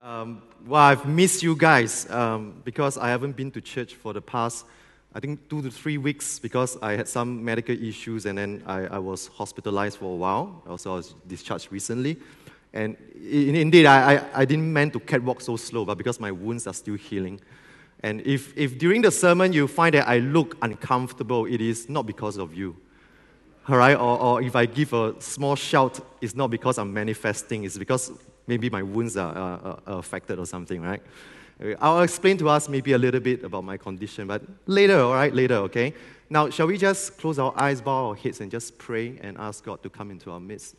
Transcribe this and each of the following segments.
Well, I've missed you guys because I haven't been to church for the past, I think, 2 to 3 weeks because I had some medical issues and then I was hospitalized for a while. Also, I was discharged recently. And indeed, I didn't mean to catwalk so slow, but because my wounds are still healing. And if during the sermon you find that I look uncomfortable, it is not because of you. All right? Or if I give a small shout, it's not because I'm manifesting, it's because maybe my wounds are affected or something, right? I'll explain to us maybe a little bit about my condition, but later, all right? Later, okay? Now, shall we just close our eyes, bow our heads, and just pray and ask God to come into our midst?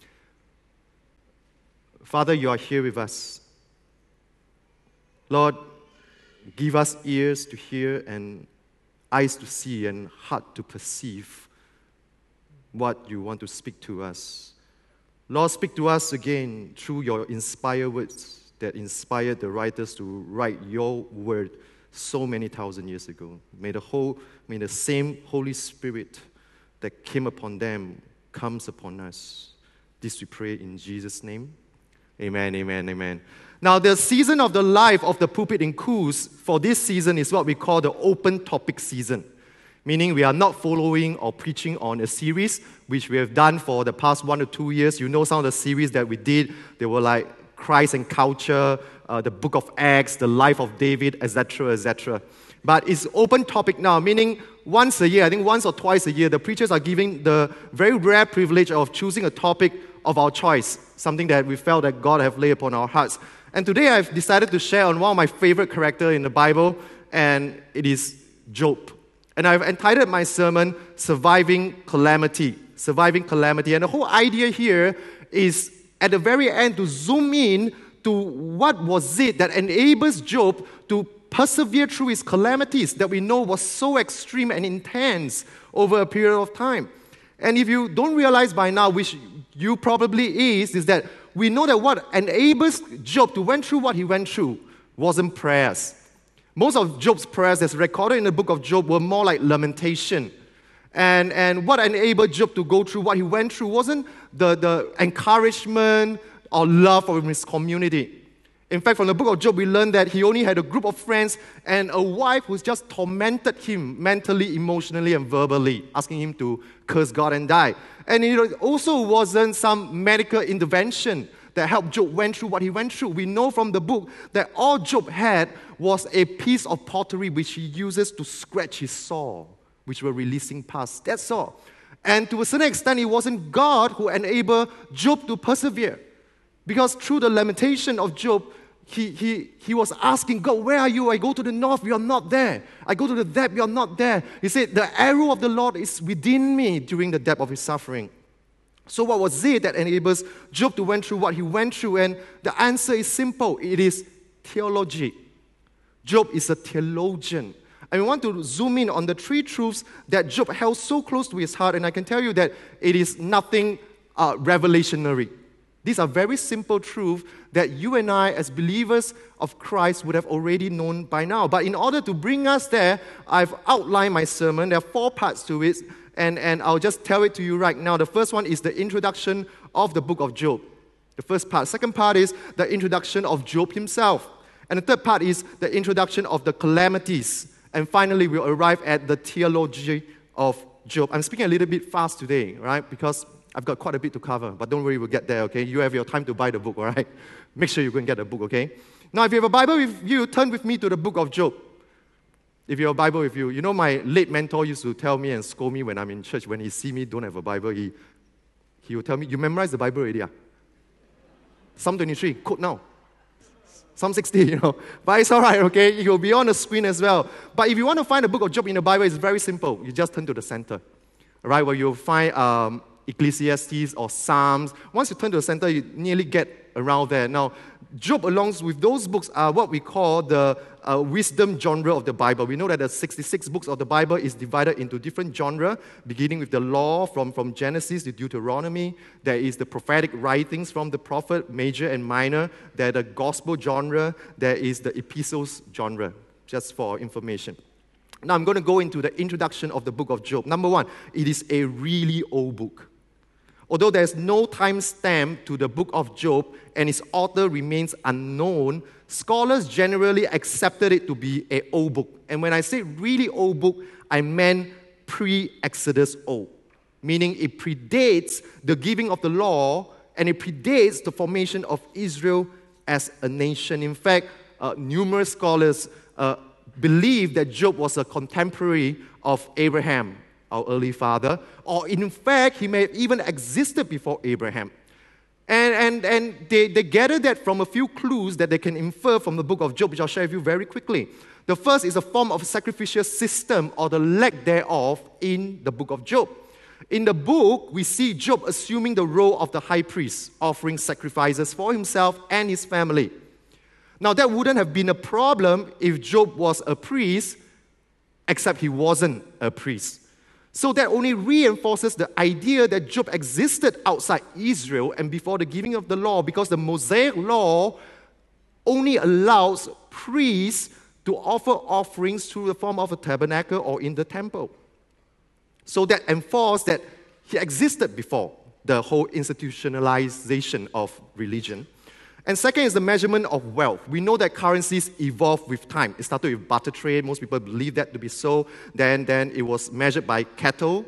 Father, you are here with us. Lord, give us ears to hear and eyes to see and heart to perceive what you want to speak to us. Lord, speak to us again through your inspired words that inspired the writers to write your word so many thousand years ago. May the same Holy Spirit that came upon them comes upon us. This we pray in Jesus' name. Amen, amen, amen. Now, the season of the life of the pulpit in Coos for this season is what we call the open topic season. Meaning we are not following or preaching on a series, which we have done for the past 1 to 2 years. You know some of the series that we did. They were like Christ and Culture, the Book of Acts, the Life of David, etc., etc. But it's open topic now, meaning once a year, I think once or twice a year, the preachers are giving the very rare privilege of choosing a topic of our choice, something that we felt that God have laid upon our hearts. And today I've decided to share on one of my favorite characters in the Bible, and it is Job. And I've entitled my sermon, Surviving Calamity. Surviving Calamity. And the whole idea here is, at the very end, to zoom in to what was it that enables Job to persevere through his calamities that we know was so extreme and intense over a period of time. And if you don't realize by now, which you probably is that we know that what enables Job to went through what he went through wasn't prayers. Most of Job's prayers that's recorded in the book of Job were more like lamentation. And what enabled Job to go through what he went through wasn't the encouragement or love from his community. In fact, from the book of Job, we learned that he only had a group of friends and a wife who just tormented him mentally, emotionally, and verbally, asking him to curse God and die. And it also wasn't some medical intervention that helped Job went through what he went through. We know from the book that all Job had was a piece of pottery which he uses to scratch his sore, which were releasing pus. That's all. And to a certain extent, it wasn't God who enabled Job to persevere. Because through the lamentation of Job, he was asking God, where are you? I go to the north, you're not there. I go to the depth, you're not there. He said, the arrow of the Lord is within me during the depth of his suffering. So what was it that enables Job to went through what he went through? And the answer is simple. It is theology. Job is a theologian. And we want to zoom in on the 3 truths that Job held so close to his heart. And I can tell you that it is nothing revelationary. These are very simple truths that you and I, as believers of Christ, would have already known by now. But in order to bring us there, I've outlined my sermon. There are 4 parts to it. And I'll just tell it to you right now. The first one is the introduction of the book of Job. The first part. Second part is the introduction of Job himself. And the third part is the introduction of the calamities. And finally, we'll arrive at the theology of Job. I'm speaking a little bit fast today, right? Because I've got quite a bit to cover. But don't worry, we'll get there, okay? You have your time to buy the book, all right? Make sure you go and get the book, okay? Now, if you have a Bible with you, turn with me to the book of Job. If you have a Bible with you, you know my late mentor used to tell me and scold me when I'm in church. When he see me don't have a Bible, he will tell me, you memorized the Bible already? Psalm 23, quote now. Psalm 60, But it's all right, okay? It will be on the screen as well. But if you want to find the book of Job in the Bible, it's very simple. You just turn to the center, all right, where you'll find Ecclesiastes or Psalms. Once you turn to the center, you nearly get around there. Now, Job, along with those books, are what we call the wisdom genre of the Bible. We know that the 66 books of the Bible is divided into different genres, beginning with the law from Genesis to Deuteronomy. There is the prophetic writings from the prophet, major and minor. There is the gospel genre. There is the epistles genre, just for information. Now, I'm going to go into the introduction of the book of Job. Number one, it is a really old book. Although there's no time stamp to the book of Job and its author remains unknown, scholars generally accepted it to be an old book. And when I say really old book, I meant pre-Exodus old, meaning it predates the giving of the law and it predates the formation of Israel as a nation. In fact, numerous scholars believe that Job was a contemporary of Abraham, our early father, or in fact, he may have even existed before Abraham. And they gather that from a few clues that they can infer from the book of Job, which I'll share with you very quickly. The first is a form of sacrificial system or the lack thereof in the book of Job. In the book, we see Job assuming the role of the high priest, offering sacrifices for himself and his family. Now, that wouldn't have been a problem if Job was a priest, except he wasn't a priest. So that only reinforces the idea that Job existed outside Israel and before the giving of the law, because the Mosaic law only allows priests to offer offerings through the form of a tabernacle or in the temple. So that enforced that he existed before the whole institutionalization of religion. And second is the measurement of wealth. We know that currencies evolve with time. It started with barter trade. Most people believe that to be so. Then it was measured by cattle,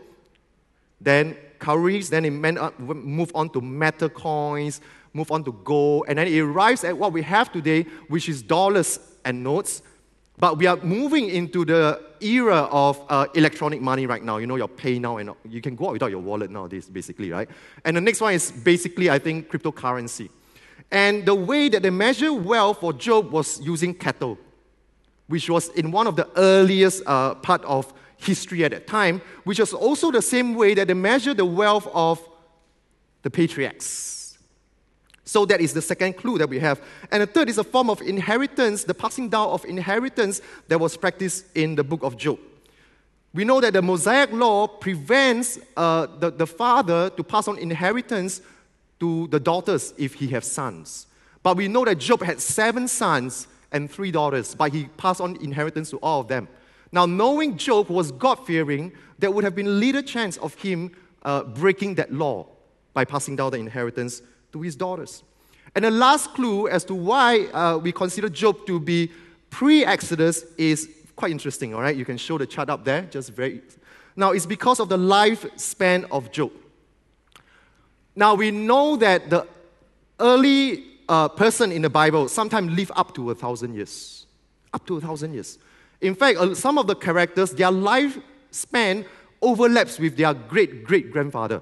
then cowries, then it moved on to metal coins, moved on to gold, and then it arrives at what we have today, which is dollars and notes. But we are moving into the era of electronic money right now. You know, your pay now, and you can go out without your wallet nowadays, basically, right? And the next one is basically, I think, cryptocurrency. And the way that they measure wealth for Job was using cattle, which was in one of the earliest part of history at that time, which was also the same way that they measure the wealth of the patriarchs. So that is the second clue that we have. And the third is a form of inheritance, the passing down of inheritance that was practiced in the book of Job. We know that the Mosaic law prevents the father to pass on inheritance to the daughters if he has sons. But we know that Job had 7 sons and 3 daughters, but he passed on inheritance to all of them. Now, knowing Job was God-fearing, there would have been little chance of him breaking that law by passing down the inheritance to his daughters. And the last clue as to why we consider Job to be pre-Exodus is quite interesting, all right? You can show the chart up there, Now, it's because of the lifespan of Job. Now, we know that the early person in the Bible sometimes live up to 1,000 years. Up to 1,000 years. In fact, some of the characters, their lifespan overlaps with their great-great-grandfather.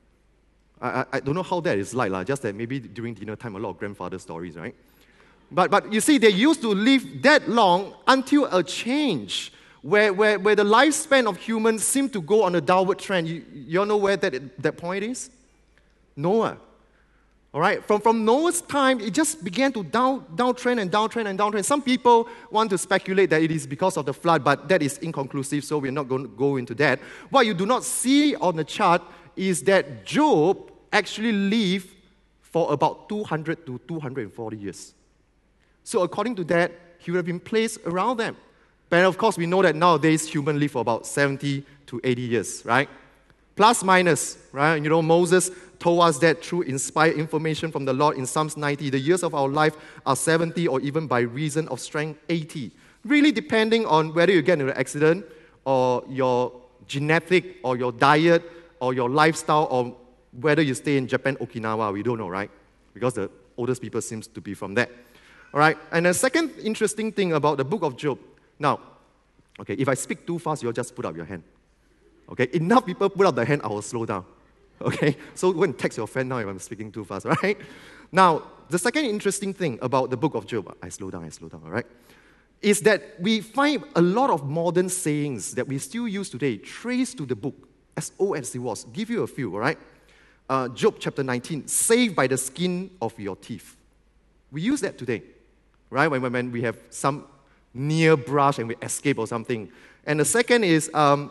I don't know how that is like, just that maybe during dinner time, a lot of grandfather stories, right? But you see, they used to live that long until a change where the lifespan of humans seemed to go on a downward trend. You all know where that point is? Noah. All right? From Noah's time, it just began to downtrend. Some people want to speculate that it is because of the flood, but that is inconclusive, so we're not going to go into that. What you do not see on the chart is that Job actually lived for about 200 to 240 years. So according to that, he would have been placed around them. But of course, we know that nowadays humans live for about 70 to 80 years, right? Plus, minus, right? You know, Moses told us that through inspired information from the Lord in Psalms 90, the years of our life are 70 or even by reason of strength 80. Really depending on whether you get into an accident or your genetic or your diet or your lifestyle or whether you stay in Japan, Okinawa, we don't know, right? Because the oldest people seems to be from there. All right? And the second interesting thing about the book of Job. Now, okay, if I speak too fast, you'll just put up your hand. Okay? Enough people put up their hand, I will slow down. Okay? So go and text your friend now if I'm speaking too fast, right? Now, the second interesting thing about the book of Job, I slow down, all right? Is that we find a lot of modern sayings that we still use today traced to the book, as old as it was. Give you a few, all right? Job chapter 19, saved by the skin of your teeth. We use that today, right? When we have some near brush and we escape or something. And the second is,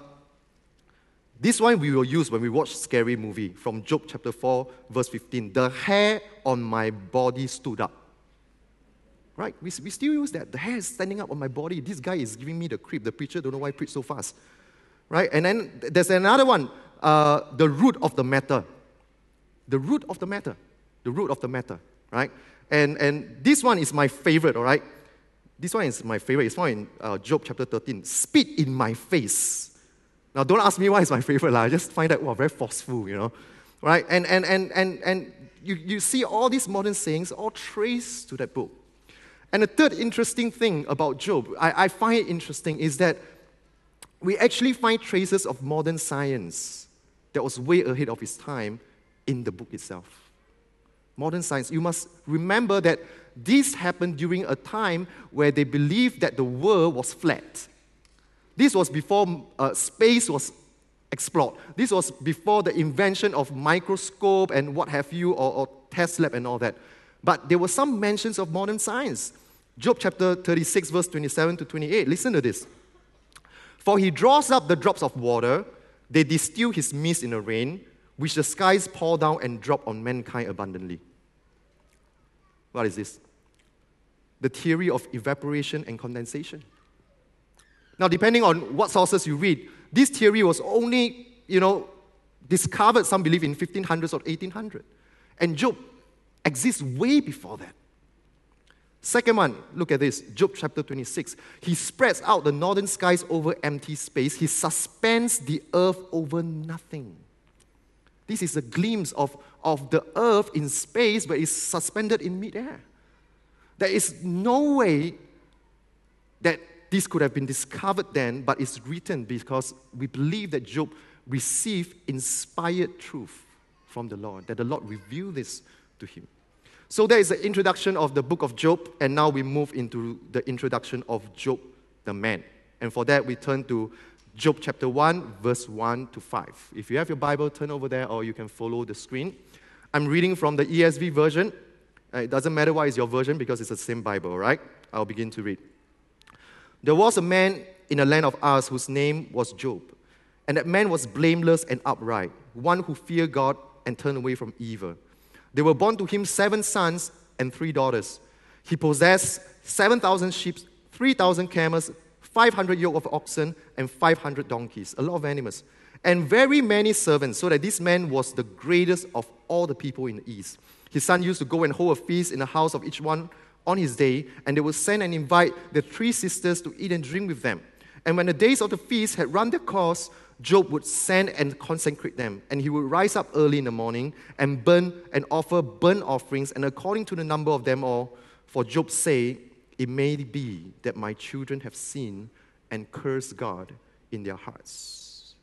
this one we will use when we watch scary movie from Job chapter 4, verse 15. The hair on my body stood up. Right? We still use that. The hair is standing up on my body. This guy is giving me the creep. The preacher don't know why he preached so fast. Right? And then there's another one, the root of the matter. the root of the matter. The root of the matter, right? And this one is my favorite, all right? This one is my favorite. It's found in Job chapter 13. Spit in my face. Now, don't ask me why it's my favorite. I just find that, very forceful, Right? And you see all these modern sayings all traced to that book. And the third interesting thing about Job, I find it interesting, is that we actually find traces of modern science that was way ahead of its time in the book itself. Modern science. You must remember that this happened during a time where they believed that the world was flat. This was before space was explored. This was before the invention of microscope and what have you, or test lab and all that. But there were some mentions of modern science. Job chapter 36, verse 27 to 28. Listen to this. For he draws up the drops of water, they distill his mist in the rain, which the skies pour down and drop on mankind abundantly. What is this? The theory of evaporation and condensation. Now, depending on what sources you read, this theory was only, discovered, some believe, in 1500s or 1800. And Job exists way before that. Second one, look at this, Job chapter 26. He spreads out the northern skies over empty space. He suspends the earth over nothing. This is a glimpse of the earth in space, but it's suspended in midair. There is no way that this could have been discovered then, but it's written because we believe that Job received inspired truth from the Lord, that the Lord revealed this to him. So there is the introduction of the book of Job, and now we move into the introduction of Job the man. And for that, we turn to Job chapter 1, verse 1 to 5. If you have your Bible, turn over there, or you can follow the screen. I'm reading from the ESV version. It doesn't matter what is your version because it's the same Bible, right? I'll begin to read. There was a man in the land of Uz whose name was Job. And that man was blameless and upright, one who feared God and turned away from evil. There were born to him 7 sons and 3 daughters. He possessed 7,000 sheep, 3,000 camels, 500 yoke of oxen, and 500 donkeys, a lot of animals, and very many servants, so that this man was the greatest of all the people in the east. His son used to go and hold a feast in the house of each one on his day, and they would send and invite the 3 sisters to eat and drink with them. And when the days of the feast had run their course, Job would send and consecrate them, and he would rise up early in the morning and burn and offer burnt offerings, and according to the number of them all, for Job's sake, it may be that my children have sinned and cursed God in their hearts.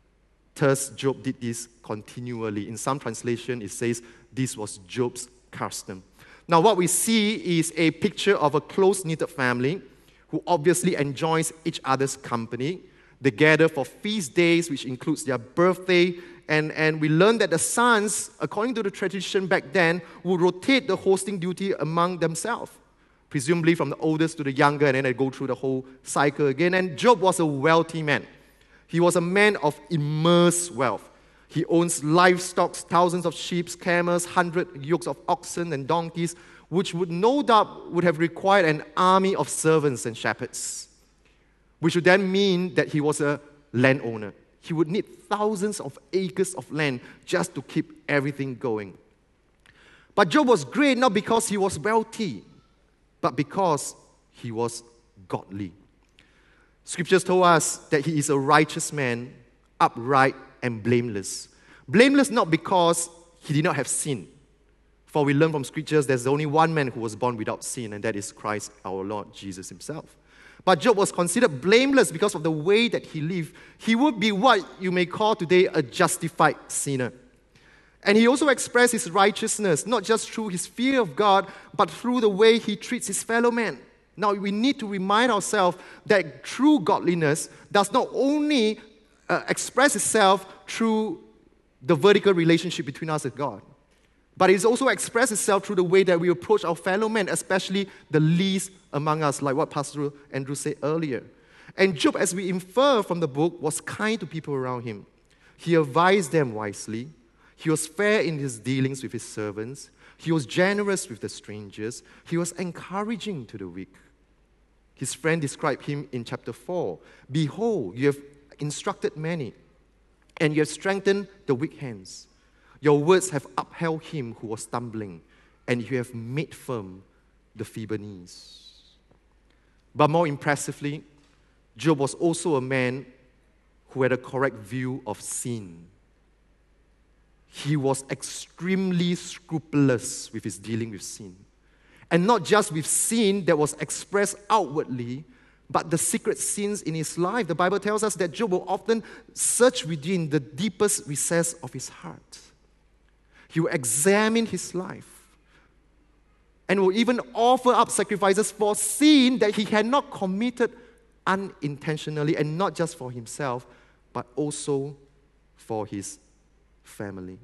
Thus, Job did this continually. In some translation, it says this was Job's custom. Now, what we see is a picture of a close-knit family who obviously enjoys each other's company. They gather for feast days, which includes their birthday, and we learn that the sons, according to the tradition back then, would rotate the hosting duty among themselves, presumably from the oldest to the younger, and then they go through the whole cycle again. And Job was a wealthy man. He was a man of immense wealth. He owns livestock, thousands of sheep, camels, 100 yokes of oxen and donkeys, which would no doubt would have required an army of servants and shepherds, which would then mean that he was a landowner. He would need thousands of acres of land just to keep everything going. But Job was great not because he was wealthy, but because he was godly. Scriptures told us that he is a righteous man, upright and blameless. Blameless not because he did not have sin. For we learn from Scriptures there's only one man who was born without sin, and that is Christ our Lord Jesus himself. But Job was considered blameless because of the way that he lived. He would be what you may call today a justified sinner. And he also expressed his righteousness, not just through his fear of God, but through the way he treats his fellow man. Now, we need to remind ourselves that true godliness does not only express itself through the vertical relationship between us and God, but it also expresses itself through the way that we approach our fellow men, especially the least among us, like what Pastor Andrew said earlier. And Job, as we infer from the book, was kind to people around him. He advised them wisely. He was fair in his dealings with his servants. He was generous with the strangers. He was encouraging to the weak. His friend described him in chapter 4. Behold, you have instructed many, and you have strengthened the weak hands. Your words have upheld him who was stumbling, and you have made firm the feeble knees. But more impressively, Job was also a man who had a correct view of sin. He was extremely scrupulous with his dealing with sin. And not just with sin that was expressed outwardly, but the secret sins in his life. The Bible tells us that Job will often search within the deepest recess of his heart. He will examine his life and will even offer up sacrifices for sin that he had not committed unintentionally, and not just for himself, but also for his family.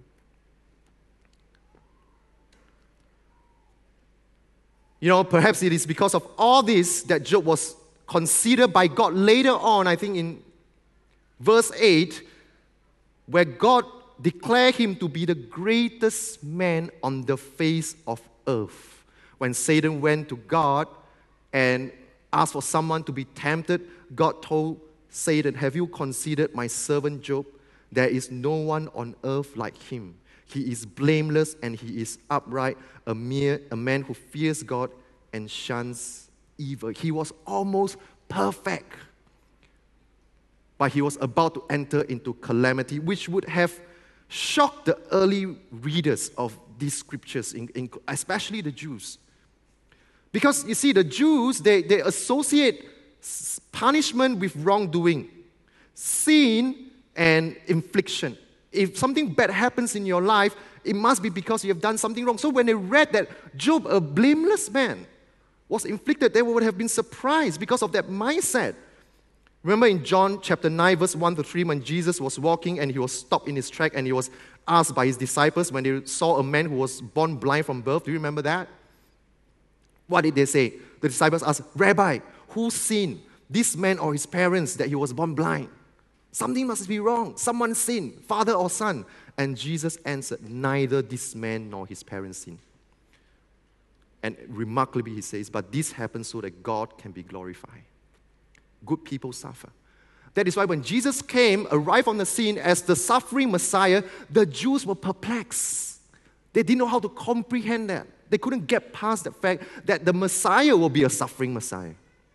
Perhaps it is because of all this that Job was considered by God later on, I think in verse 8, where God declared him to be the greatest man on the face of earth. When Satan went to God and asked for someone to be tempted, God told Satan, "Have you considered my servant Job? There is no one on earth like him. He is blameless and he is upright, a man who fears God and shuns evil." He was almost perfect, but he was about to enter into calamity, which would have shocked the early readers of these scriptures, especially the Jews. Because you see, the Jews, they associate punishment with wrongdoing, sin and infliction. If something bad happens in your life, it must be because you have done something wrong. So when they read that Job, a blameless man, was inflicted, they would have been surprised because of that mindset. Remember in John chapter 9, verse 1 to 3, when Jesus was walking and he was stopped in his track and he was asked by his disciples when they saw a man who was born blind from birth. Do you remember that? What did they say? The disciples asked, "Rabbi, who sinned, this man or his parents, that he was born blind? Something must be wrong. Someone sinned, father or son." And Jesus answered, "Neither this man nor his parents sinned." And remarkably, he says, "But this happens so that God can be glorified." Good people suffer. That is why when Jesus arrived on the scene as the suffering Messiah, the Jews were perplexed. They didn't know how to comprehend that. They couldn't get past the fact that the Messiah will be a suffering Messiah.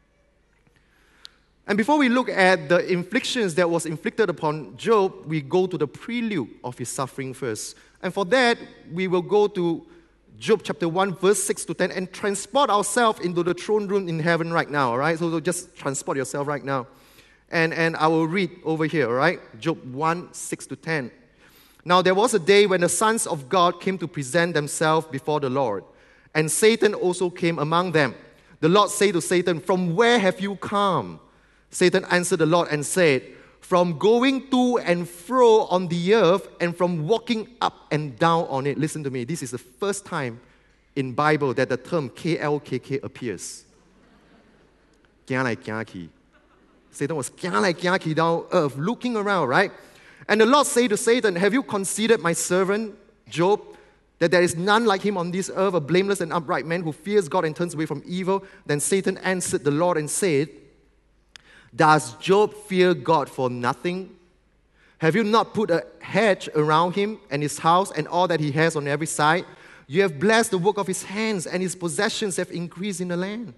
And before we look at the inflictions that was inflicted upon Job, we go to the prelude of his suffering first. And for that, we will go to Job chapter 1, verse 6 to 10, and transport ourselves into the throne room in heaven right now, all right? So just transport yourself right now. And I will read over here, all right? Job 1, 6 to 10. "Now there was a day when the sons of God came to present themselves before the Lord, and Satan also came among them. The Lord said to Satan, 'From where have you come?' Satan answered the Lord and said, 'From going to and fro on the earth and from walking up and down on it.'" Listen to me. This is the first time in Bible that the term KLKK appears. 行來行去. Satan was 行來行去 down earth, looking around, right? "And the Lord said to Satan, 'Have you considered my servant Job, that there is none like him on this earth, a blameless and upright man who fears God and turns away from evil?' Then Satan answered the Lord and said, 'Does Job fear God for nothing? Have you not put a hedge around him and his house and all that he has on every side? You have blessed the work of his hands, and his possessions have increased in the land.'"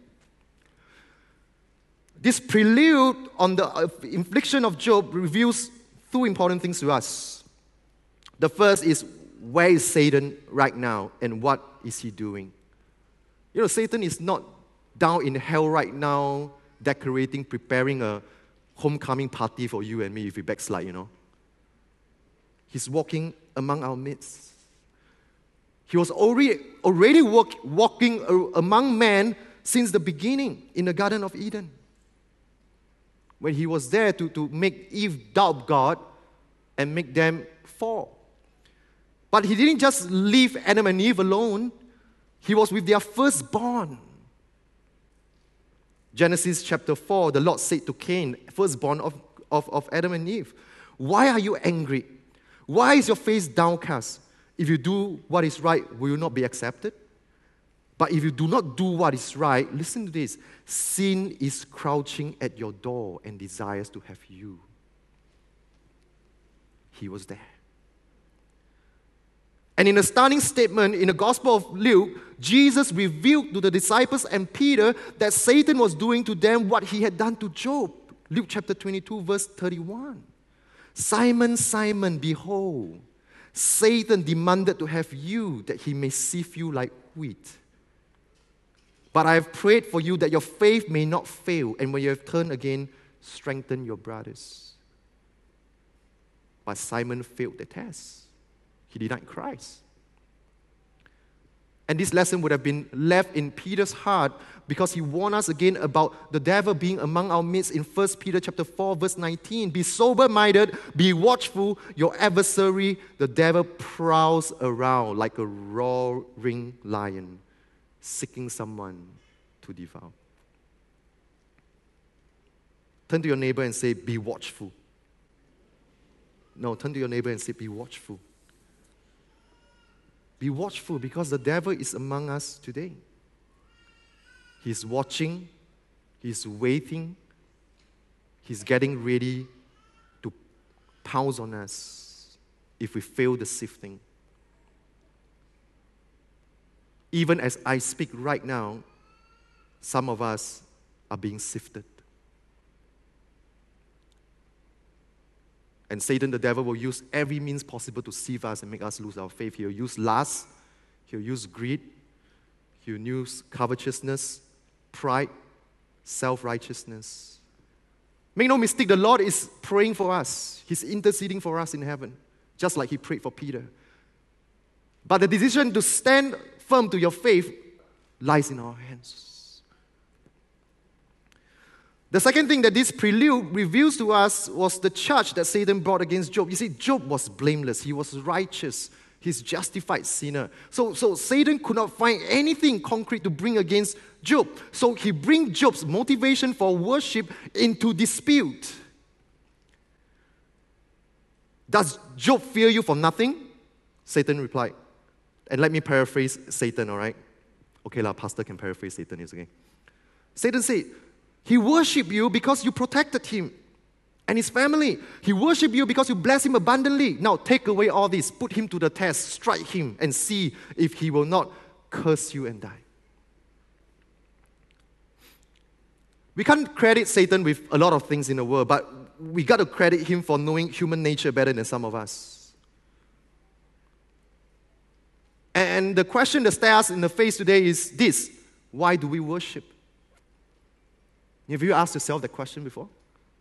This prelude on the infliction of Job reveals two important things to us. The first is, where is Satan right now and what is he doing? Satan is not down in hell right now decorating, preparing a homecoming party for you and me if we backslide, He's walking among our midst. He was already walking among men since the beginning in the Garden of Eden, when he was there to make Eve doubt God and make them fall. But he didn't just leave Adam and Eve alone. He was with their firstborn. Genesis chapter 4, the Lord said to Cain, firstborn of Adam and Eve, "Why are you angry? Why is your face downcast? If you do what is right, will you not be accepted? But if you do not do what is right," listen to this, "sin is crouching at your door and desires to have you." He was there. And in a stunning statement in the Gospel of Luke, Jesus revealed to the disciples and Peter that Satan was doing to them what he had done to Job. Luke chapter 22, verse 31. Simon, Simon, behold, Satan demanded to have you that he may sift you like wheat. But I have prayed for you that your faith may not fail, and when you have turned again, strengthen your brothers. But Simon failed the test. He denied Christ. And this lesson would have been left in Peter's heart because he warned us again about the devil being among our midst in 1 Peter chapter 4, verse 19. Be sober-minded, be watchful. Your adversary, the devil, prowls around like a roaring lion, seeking someone to devour. Turn to your neighbor and say, be watchful. No, turn to your neighbor and say, be watchful. Be watchful because the devil is among us today. He's watching, he's waiting, he's getting ready to pounce on us if we fail the sifting. Even as I speak right now, some of us are being sifted. And Satan, the devil, will use every means possible to sieve us and make us lose our faith. He'll use lust, he'll use greed, he'll use covetousness, pride, self-righteousness. Make no mistake, the Lord is praying for us. He's interceding for us in heaven, just like he prayed for Peter. But the decision to stand firm to your faith lies in our hands. The second thing that this prelude reveals to us was the charge that Satan brought against Job. You see, Job was blameless. He was righteous. He's justified sinner. So Satan could not find anything concrete to bring against Job. So he brings Job's motivation for worship into dispute. Does Job fear you for nothing? Satan replied. And let me paraphrase Satan, all right? Okay, pastor can paraphrase Satan, it's okay. Satan said, he worshiped you because you protected him and his family. He worshiped you because you blessed him abundantly. Now take away all this, put him to the test, strike him, and see if he will not curse you and die. We can't credit Satan with a lot of things in the world, but we got to credit him for knowing human nature better than some of us. And the question that stares us in the face today is this: why do we worship? Have you asked yourself that question before?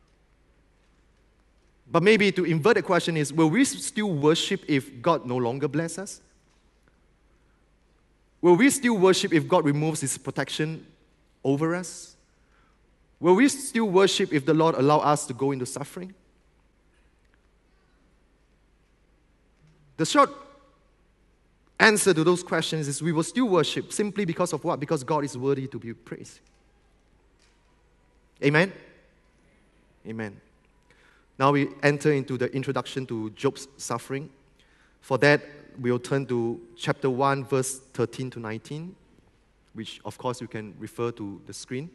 But maybe to invert the question is, will we still worship if God no longer blesses us? Will we still worship if God removes his protection over us? Will we still worship if the Lord allows us to go into suffering? The short answer to those questions is we will still worship simply because of what? Because God is worthy to be praised. Amen? Amen. Now we enter into the introduction to Job's suffering. For that, we'll turn to chapter 1, verse 13 to 19, which, of course, you can refer to the screen.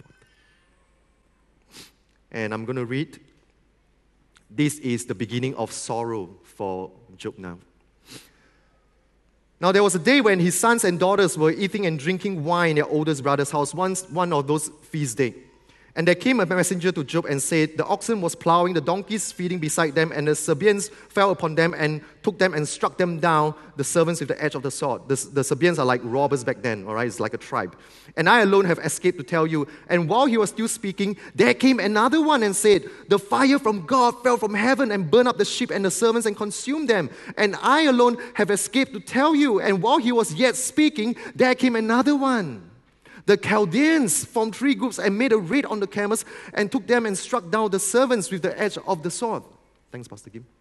And I'm going to read. This is the beginning of sorrow for Job now. Now there was a day when his sons and daughters were eating and drinking wine in their oldest brother's house, one of those feast days. And there came a messenger to Job and said, the oxen was plowing, the donkeys feeding beside them, and the Sabaeans fell upon them and took them and struck them down, the servants with the edge of the sword. The Sabaeans are like robbers back then, all right? It's like a tribe. And I alone have escaped to tell you. And while he was still speaking, there came another one and said, the fire from God fell from heaven and burned up the sheep and the servants and consumed them. And I alone have escaped to tell you. And while he was yet speaking, there came another one. The Chaldeans formed three groups and made a raid on the camels and took them and struck down the servants with the edge of the sword. Thanks, Pastor Kim.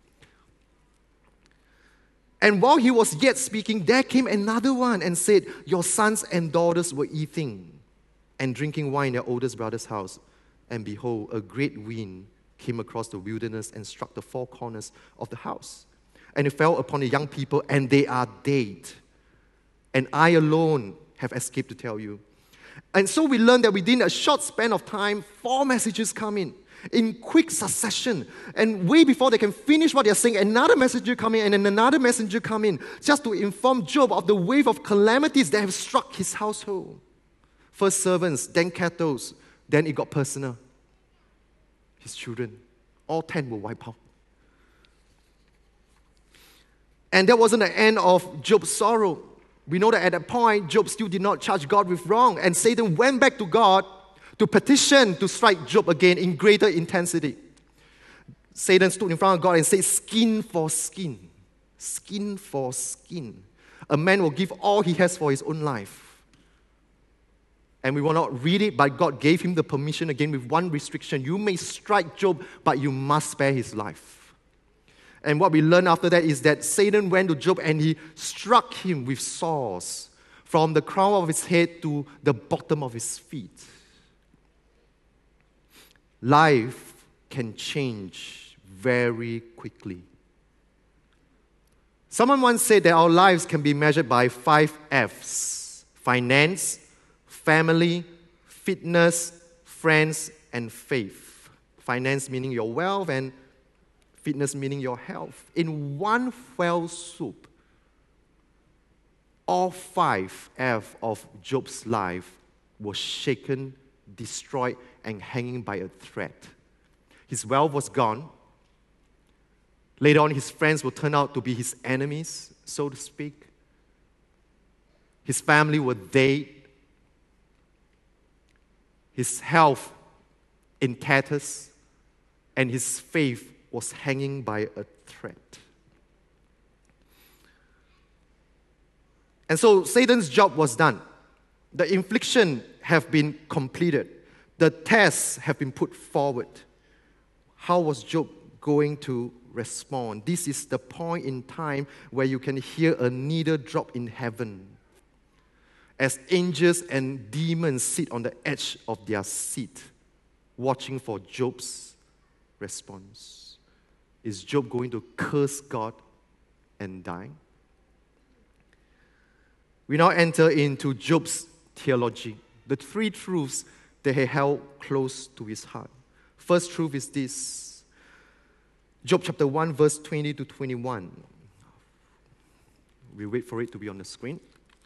And while he was yet speaking, there came another one and said, your sons and daughters were eating and drinking wine in their oldest brother's house. And behold, a great wind came across the wilderness and struck the four corners of the house. And it fell upon the young people, and they are dead. And I alone have escaped to tell you. And so we learned that within a short span of time, 4 messages come in. in quick succession. And way before they can finish what they're saying, another messenger come in and then another messenger come in just to inform Job of the wave of calamities that have struck his household. First servants, then cattle, then it got personal. His children, all 10 were wiped out. And that wasn't the end of Job's sorrow. We know that at that point, Job still did not charge God with wrong, and Satan went back to God to petition to strike Job again in greater intensity. Satan stood in front of God and said, skin for skin. Skin for skin. A man will give all he has for his own life. And we will not read it, but God gave him the permission again with one restriction. You may strike Job, but you must spare his life. And what we learn after that is that Satan went to Job and he struck him with sores from the crown of his head to the bottom of his feet. Life can change very quickly. Someone once said that our lives can be measured by 5 F's: finance, family, fitness, friends, and faith. Finance meaning your wealth and fitness meaning your health. In one fell swoop, all 5 F of Job's life were shaken, destroyed, and hanging by a thread. His wealth was gone. Later on, his friends will turn out to be his enemies, so to speak. His family were dead. His health in tatters, and his faith was hanging by a thread. And so Satan's job was done. The infliction have been completed. The tests have been put forward. How was Job going to respond? This is the point in time where you can hear a needle drop in heaven as angels and demons sit on the edge of their seat, watching for Job's response. Is Job going to curse God and die? We now enter into Job's theology, the 3 truths that he held close to his heart. First truth is this. Job chapter 1, verse 20 to 21. We wait for it to be on the screen.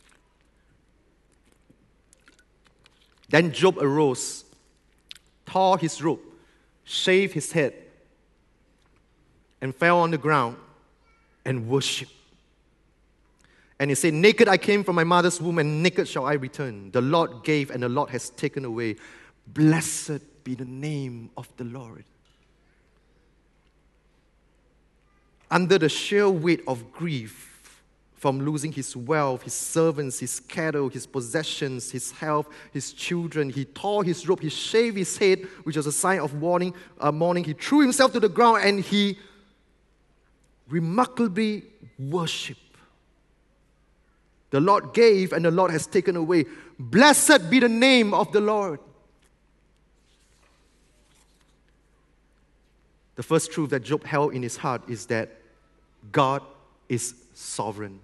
Then Job arose, tore his robe, shaved his head, and fell on the ground and worshipped. And he said, naked I came from my mother's womb, and naked shall I return. The Lord gave, and the Lord has taken away. Blessed be the name of the Lord. Under the sheer weight of grief from losing his wealth, his servants, his cattle, his possessions, his health, his children, he tore his robe, he shaved his head, which was a sign of mourning. He threw himself to the ground, and he remarkably worshipped. The Lord gave, and the Lord has taken away. Blessed be the name of the Lord. The first truth that Job held in his heart is that God is sovereign.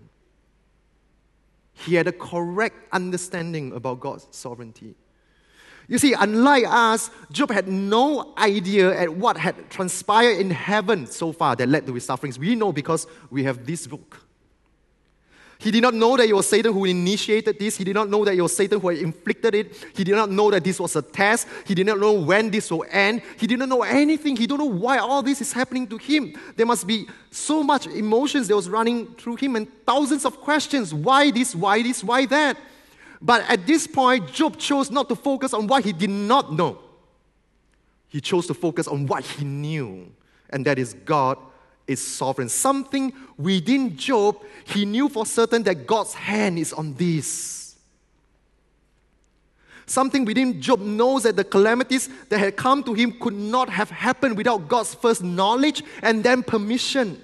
He had a correct understanding about God's sovereignty. You see, unlike us, Job had no idea at what had transpired in heaven so far that led to his sufferings. We know because we have this book. He did not know that it was Satan who initiated this. He did not know that it was Satan who had inflicted it. He did not know that this was a test. He did not know when this will end. He did not know anything. He don't know why all this is happening to him. There must be so much emotions that was running through him and thousands of questions. Why this? Why this? Why that? But at this point, Job chose not to focus on what he did not know. He chose to focus on what he knew, and that is God is sovereign. Something within Job, he knew for certain that God's hand is on this. Something within Job knows that the calamities that had come to him could not have happened without God's first knowledge and then permission.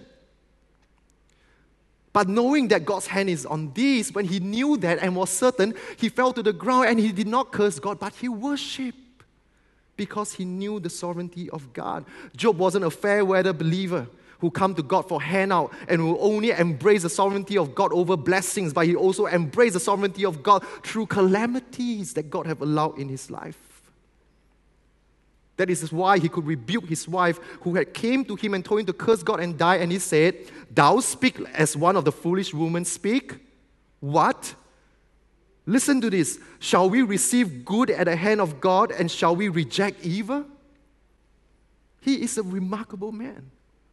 But knowing that God's hand is on this, when he knew that and was certain, he fell to the ground and he did not curse God, but he worshipped because he knew the sovereignty of God. Job wasn't a fair-weather believer who come to God for handout and who only embrace the sovereignty of God over blessings, but he also embraced the sovereignty of God through calamities that God have allowed in his life. That is why he could rebuke his wife who had came to him and told him to curse God and die. And he said, "Thou speak as one of the foolish women speak." What? Listen to this. Shall we receive good at the hand of God, and shall we reject evil? He is a remarkable man.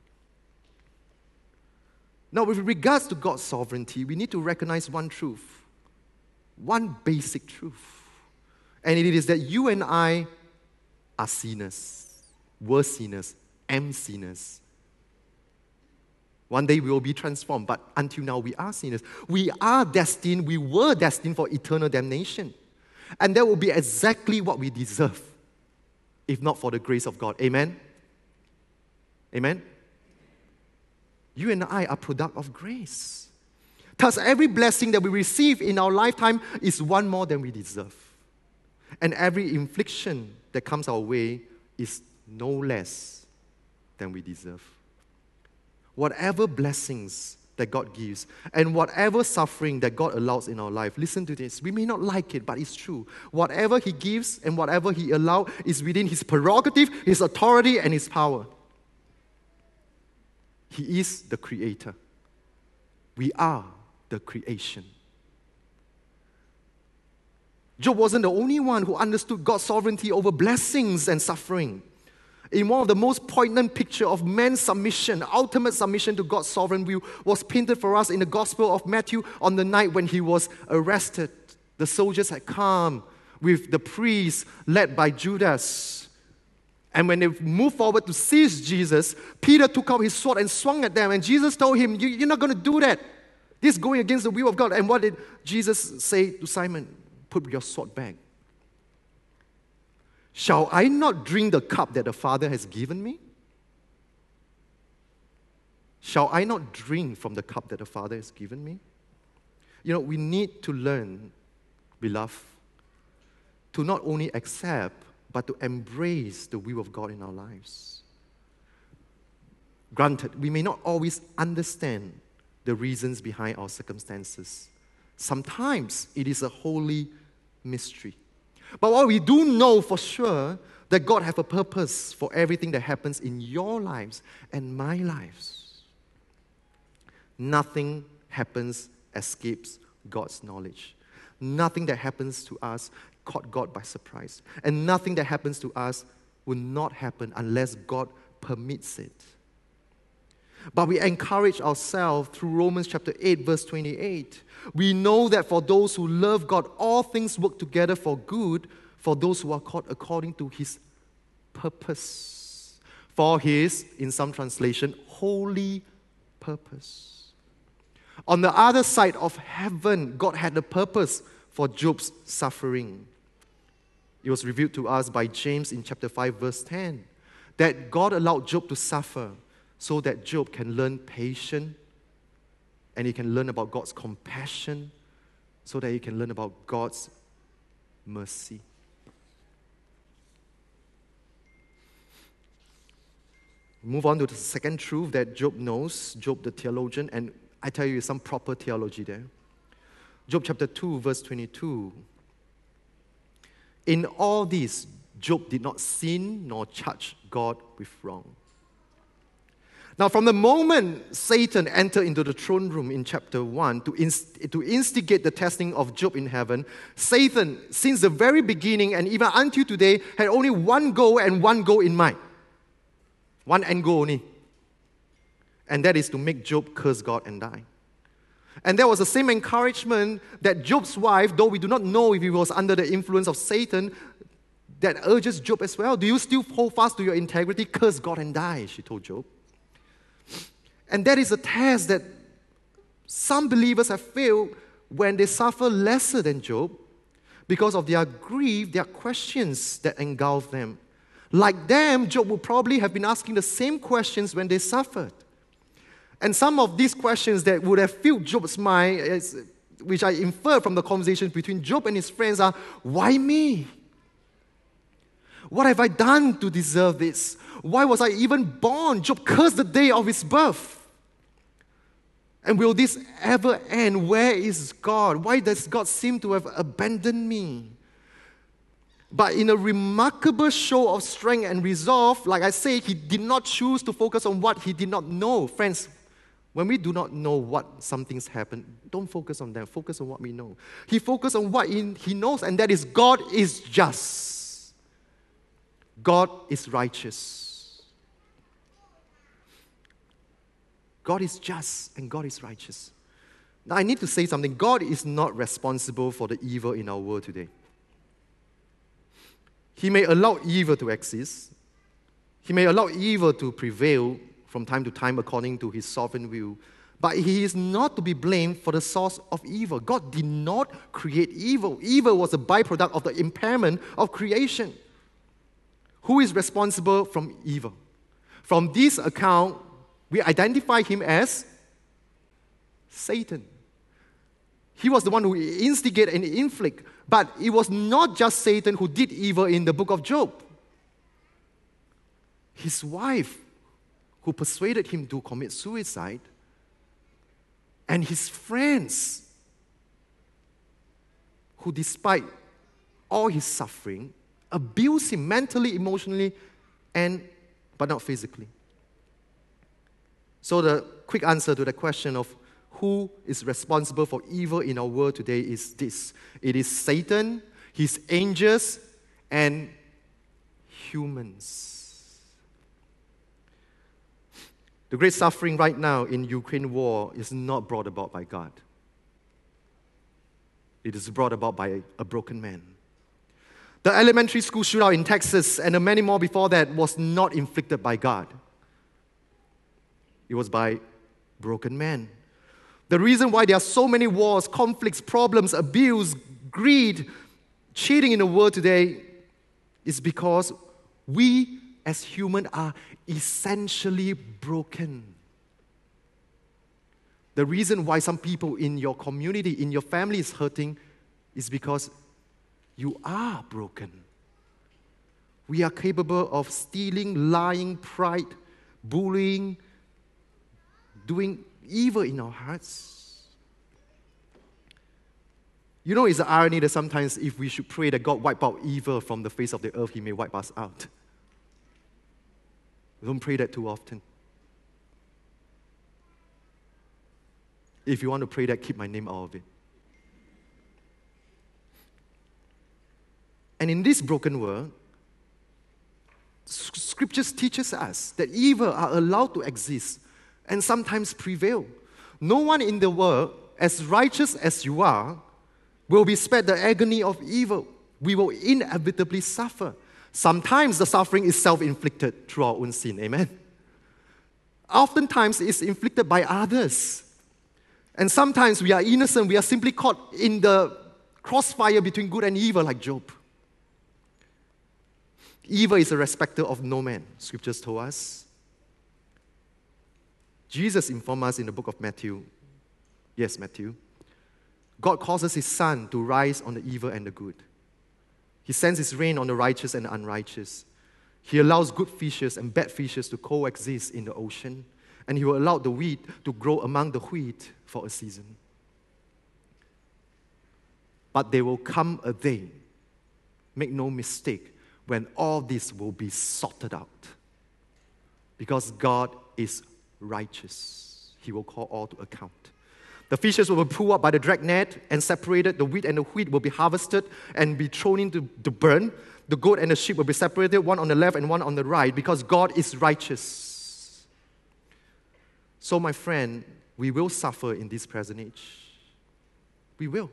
Now, with regards to God's sovereignty, we need to recognize one truth, one basic truth. And it is that you and I are sinners, were sinners, am sinners. One day we will be transformed, but until now we are sinners. We were destined for eternal damnation. And that will be exactly what we deserve, if not for the grace of God. Amen? Amen? You and I are product of grace. Thus, every blessing that we receive in our lifetime is one more than we deserve. And every infliction that comes our way is no less than we deserve. Whatever blessings that God gives and whatever suffering that God allows in our life, listen to this. We may not like it, but it's true. Whatever He gives and whatever He allows is within His prerogative, His authority, and His power. He is the Creator. We are the creation. Job wasn't the only one who understood God's sovereignty over blessings and suffering. In one of the most poignant pictures of man's submission, ultimate submission to God's sovereign will, was painted for us in the Gospel of Matthew on the night when he was arrested. The soldiers had come with the priests led by Judas. And when they moved forward to seize Jesus, Peter took out his sword and swung at them. And Jesus told him, "You're not going to do that. This is going against the will of God." And what did Jesus say to Simon? "Put your sword back. Shall I not drink the cup that the Father has given me? Shall I not drink from the cup that the Father has given me?" You know, we need to learn, beloved, to not only accept, but to embrace the will of God in our lives. Granted, we may not always understand the reasons behind our circumstances. Sometimes it is a holy mystery. But what we do know for sure, that God has a purpose for everything that happens in your lives and my lives. Nothing happens escapes God's knowledge. Nothing that happens to us caught God by surprise. And nothing that happens to us will not happen unless God permits it. But we encourage ourselves through Romans chapter 8, verse 28. We know that for those who love God, all things work together for good, for those who are called according to His purpose. For His, in some translation, holy purpose. On the other side of heaven, God had a purpose for Job's suffering. It was revealed to us by James in chapter 5, verse 10, that God allowed Job to suffer so that Job can learn patience, and he can learn about God's compassion, so that he can learn about God's mercy. Move on to the second truth that Job knows, Job the theologian, and I tell you some proper theology there. Job chapter 2, verse 22. In all this, Job did not sin nor charge God with wrong. Now, from the moment Satan entered into the throne room in chapter 1 to instigate the testing of Job in heaven, Satan, since the very beginning and even until today, had only one goal and one goal in mind. One end goal only. And that is to make Job curse God and die. And that was the same encouragement that Job's wife, though we do not know if he was under the influence of Satan, that urges Job as well. "Do you still hold fast to your integrity? Curse God and die," she told Job. And that is a test that some believers have failed when they suffer lesser than Job because of their grief, their questions that engulf them. Like them, Job would probably have been asking the same questions when they suffered. And some of these questions that would have filled Job's mind, which I infer from the conversations between Job and his friends, are, "Why me? What have I done to deserve this? Why was I even born?" Job cursed the day of his birth. "And will this ever end? Where is God? Why does God seem to have abandoned me?" But in a remarkable show of strength and resolve, like I say, he did not choose to focus on what he did not know. Friends, when we do not know what some things happen, don't focus on them. Focus on what we know. He focused on what he knows, and that is God is just. God is righteous. God is just and God is righteous. Now I need to say something. God is not responsible for the evil in our world today. He may allow evil to exist. He may allow evil to prevail from time to time according to his sovereign will. But he is not to be blamed for the source of evil. God did not create evil. Evil was a byproduct of the impairment of creation. Who is responsible from evil? From this account, we identify him as Satan. He was the one who instigated and inflicted. But it was not just Satan who did evil in the book of Job. His wife, who persuaded him to commit suicide, and his friends, who despite all his suffering, abused him mentally, emotionally, but not physically. So the quick answer to the question of who is responsible for evil in our world today is this. It is Satan, his angels, and humans. The great suffering right now in Ukraine war is not brought about by God. It is brought about by a broken man. The elementary school shootout in Texas and many more before that was not inflicted by God. It was by broken men. The reason why there are so many wars, conflicts, problems, abuse, greed, cheating in the world today is because we as humans are essentially broken. The reason why some people in your community, in your family is hurting is because you are broken. We are capable of stealing, lying, pride, bullying, doing evil in our hearts. You know, it's an irony that sometimes if we should pray that God wipe out evil from the face of the earth, He may wipe us out. We don't pray that too often. If you want to pray that, keep my name out of it. And in this broken world, Scriptures teaches us that evil are allowed to exist and sometimes prevail. No one in the world, as righteous as you are, will be spared the agony of evil. We will inevitably suffer. Sometimes the suffering is self-inflicted through our own sin. Amen? Oftentimes it's inflicted by others. And sometimes we are innocent. We are simply caught in the crossfire between good and evil like Job. Evil is a respecter of no man, Scriptures told us. Jesus informed us in the book of Matthew. Yes, Matthew. God causes His sun to rise on the evil and the good. He sends His rain on the righteous and the unrighteous. He allows good fishes and bad fishes to coexist in the ocean. And He will allow the wheat to grow among the wheat for a season. But there will come a day, make no mistake, when all this will be sorted out. Because God is righteous. He will call all to account. The fishes will be pulled up by the dragnet and separated. The wheat and the wheat will be harvested and be thrown into the burn. The goat and the sheep will be separated, one on the left and one on the right, because God is righteous. So, my friend, we will suffer in this present age. We will.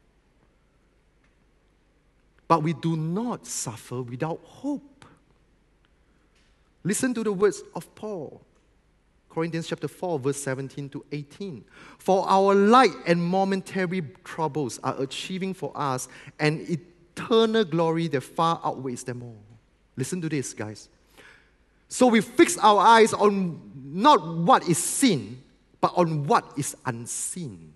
But we do not suffer without hope. Listen to the words of Paul. Corinthians chapter 4, verse 17 to 18. For our light and momentary troubles are achieving for us an eternal glory that far outweighs them all. Listen to this, guys. So we fix our eyes on not what is seen, but on what is unseen.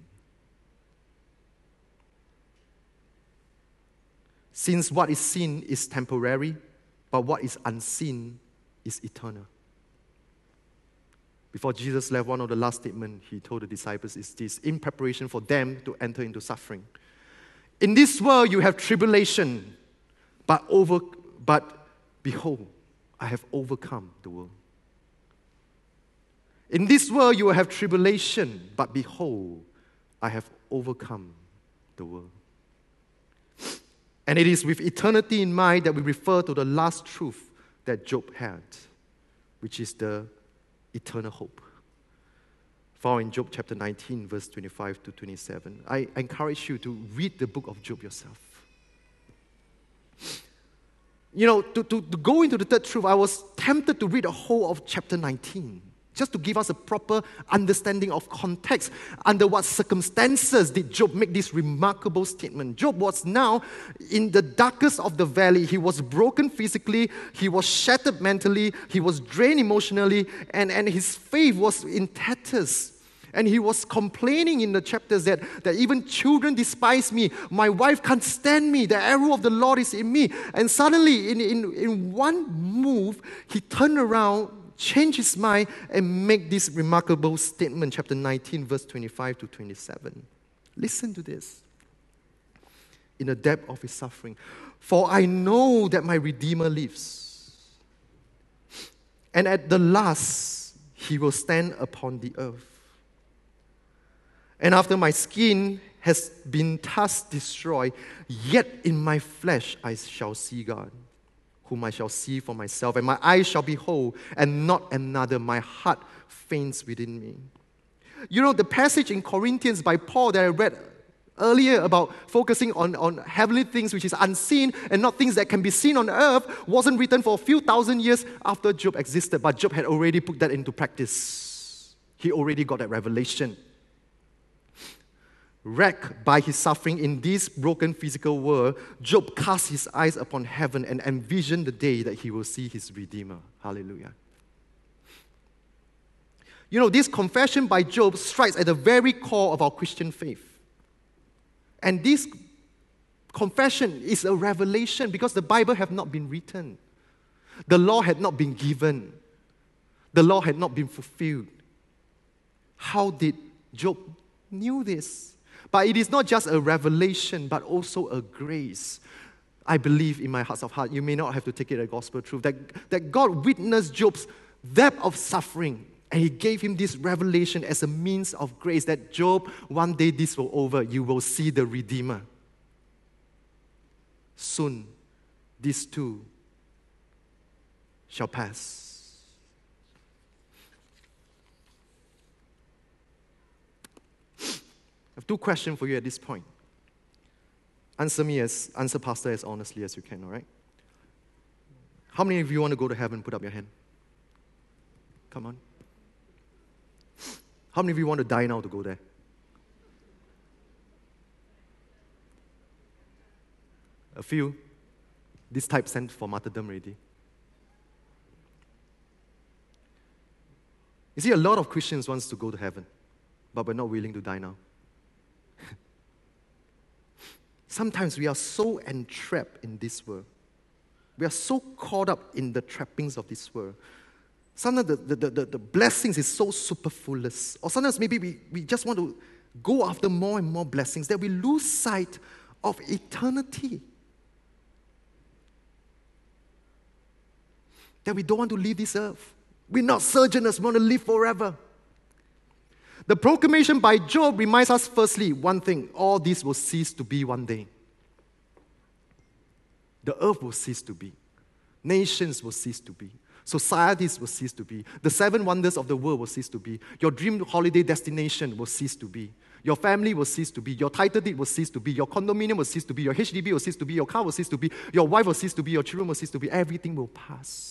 Since what is seen is temporary, but what is unseen is eternal. Before Jesus left, one of the last statements He told the disciples is this, in preparation for them to enter into suffering. In this world you have tribulation, But behold, I have overcome the world. In this world you will have tribulation, but behold, I have overcome the world. And it is with eternity in mind that we refer to the last truth that Job had, which is the eternal hope. Found in Job chapter 19, verse 25 to 27. I encourage you to read the book of Job yourself. You know, to go into the third truth, I was tempted to read the whole of chapter 19, just to give us a proper understanding of context. Under what circumstances did Job make this remarkable statement? Job was now in the darkest of the valley. He was broken physically, he was shattered mentally, he was drained emotionally, and his faith was in tatters. And he was complaining in the chapters that even children despise me, my wife can't stand me, the arrow of the Lord is in me. And suddenly, in one move, he turned around, changed his mind, and made this remarkable statement, chapter 19, verse 25 to 27. Listen to this. In the depth of his suffering, for I know that my Redeemer lives, and at the last he will stand upon the earth. And after my skin has been thus destroyed, yet in my flesh I shall see God, whom I shall see for myself, and my eyes shall behold, and not another. My heart faints within me. You know, the passage in Corinthians by Paul that I read earlier about focusing on heavenly things which is unseen and not things that can be seen on earth wasn't written for a few thousand years after Job existed, but Job had already put that into practice. He already got that revelation. Wrecked by his suffering in this broken physical world, Job cast his eyes upon heaven and envisioned the day that he will see his Redeemer. Hallelujah. You know, this confession by Job strikes at the very core of our Christian faith. And this confession is a revelation because the Bible had not been written. The law had not been given. The law had not been fulfilled. How did Job knew this? But it is not just a revelation, but also a grace. I believe in my heart of heart, you may not have to take it as gospel truth, that God witnessed Job's depth of suffering, and he gave him this revelation as a means of grace, that Job, one day this will over, you will see the Redeemer. Soon, this too shall pass. I have two questions for you at this point. Answer Pastor as honestly as you can, all right? How many of you want to go to heaven? Put up your hand. Come on. How many of you want to die now to go there? A few. This type sent for martyrdom already. You see, a lot of Christians wants to go to heaven, but we're not willing to die now. Sometimes we are so entrapped in this world. We are so caught up in the trappings of this world. Sometimes the blessings is so superfluous. Or sometimes maybe we just want to go after more and more blessings that we lose sight of eternity. That we don't want to leave this earth. We're not sojourners, we want to live forever. The proclamation by Job reminds us firstly, one thing, all this will cease to be one day. The earth will cease to be. Nations will cease to be. Societies will cease to be. The 7 wonders of the world will cease to be. Your dream holiday destination will cease to be. Your family will cease to be. Your title deed will cease to be. Your condominium will cease to be. Your HDB will cease to be. Your car will cease to be. Your wife will cease to be. Your children will cease to be. Everything will pass.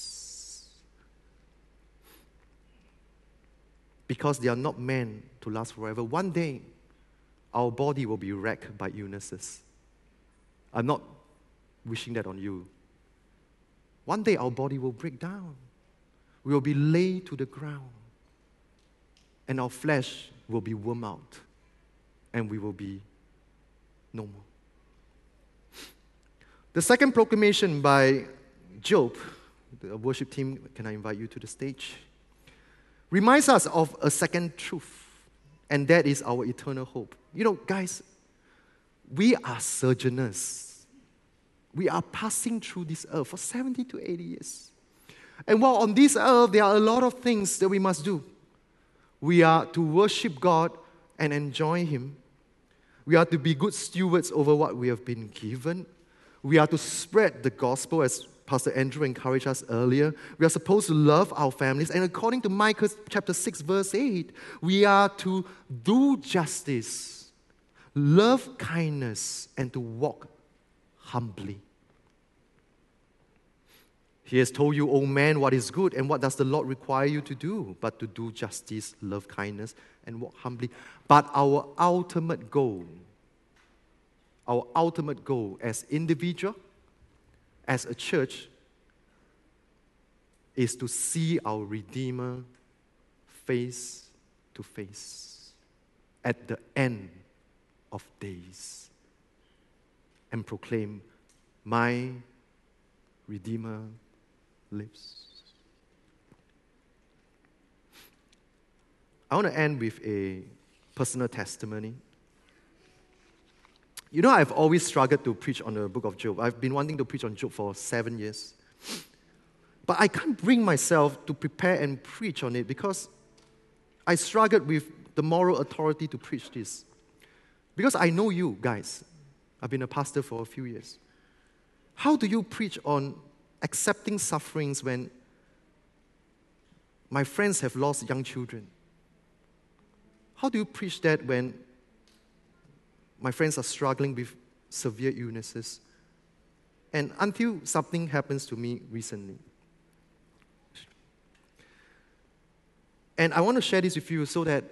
Because they are not meant to last forever. One day, our body will be wrecked by illnesses. I'm not wishing that on you. One day, our body will break down. We will be laid to the ground. And our flesh will be worn out. And we will be no more. The second proclamation by Job, the worship team, can I invite you to the stage? Reminds us of a second truth, and that is our eternal hope. You know, guys, we are sojourners. We are passing through this earth for 70 to 80 years. And while on this earth, there are a lot of things that we must do. We are to worship God and enjoy Him. We are to be good stewards over what we have been given. We are to spread the gospel, as Pastor Andrew encouraged us earlier. We are supposed to love our families. And according to Micah chapter 6, verse 8, we are to do justice, love kindness, and to walk humbly. He has told you, O man, what is good, and what does the Lord require you to do? But to do justice, love kindness, and walk humbly. But our ultimate goal as individual, as a church, is to see our Redeemer face to face at the end of days and proclaim, my Redeemer lives. I want to end with a personal testimony. You know, I've always struggled to preach on the book of Job. I've been wanting to preach on Job for 7 years. But I can't bring myself to prepare and preach on it because I struggled with the moral authority to preach this. Because I know you guys. I've been a pastor for a few years. How do you preach on accepting sufferings when my friends have lost young children? How do you preach that when my friends are struggling with severe illnesses? And until something happens to me recently. And I want to share this with you so that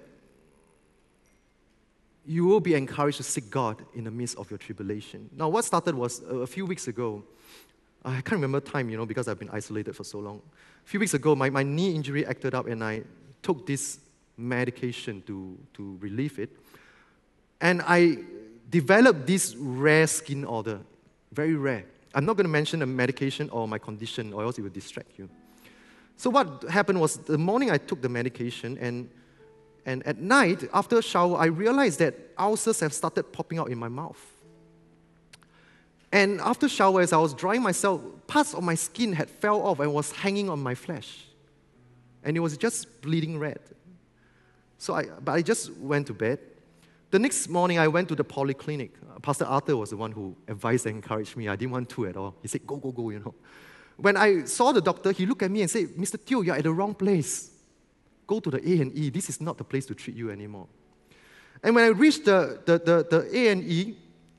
you will be encouraged to seek God in the midst of your tribulation. Now, what started was a few weeks ago. I can't remember time, because I've been isolated for so long. A few weeks ago, my knee injury acted up, and I took this medication to relieve it. And I developed this rare skin order, very rare. I'm not going to mention the medication or my condition, or else it will distract you. So what happened was, the morning I took the medication, and at night, after a shower, I realized that ulcers have started popping out in my mouth. And after shower, as I was drying myself, parts of my skin had fell off and was hanging on my flesh. And it was just bleeding red. But I just went to bed. The next morning, I went to the polyclinic. Pastor Arthur was the one who advised and encouraged me. I didn't want to at all. He said, go, When I saw the doctor, he looked at me and said, Mr. Teo, you're at the wrong place. Go to the A&E. This is not the place to treat you anymore. And when I reached the A&E,